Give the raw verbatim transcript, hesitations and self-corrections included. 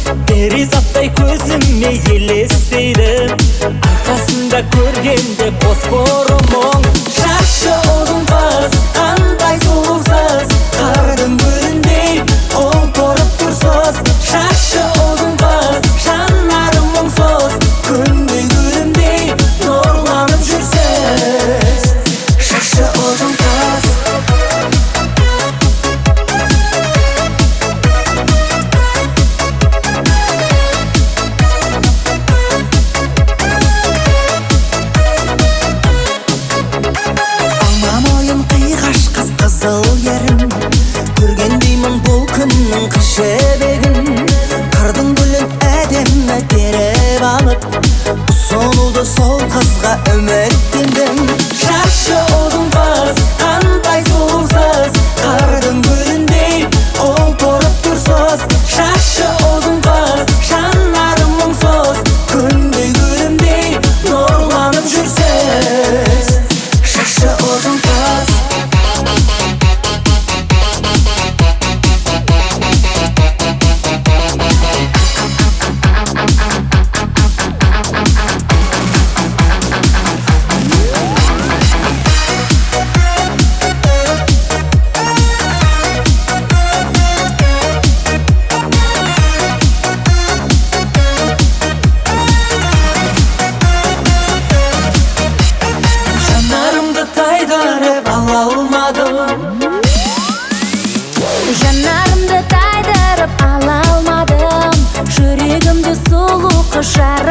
Перизаттай көзіме елестейді, арқасында көргенде фосфорымың. Шашы ұзын қыз, қандай сұлусыз, қардың гүліндей құлпырып тұрсыз. Шашы ұзын қыз, жанарым мұңсыз, күндей гүлімдей нұрланып жүрсіз. Шашы ұзын қыз, қызыл ерін көргендеймін бұл күннің қыз жібегін. Қырдың гүлін әдемі теріп алып, ұсынуды сол қызға үміттендім. Шашы ұзын қыз, қандай сұлусыз, қырдың гүліндей құлпырып тұрсыз. Шашы ұзын қыз, жанарым мұңсыз, күндей гүлімдей нұрланып жүрсіз. Шашы ұзын қыз, жанарымды тайдырып ала алмадым, жүрегімді сұлу құшар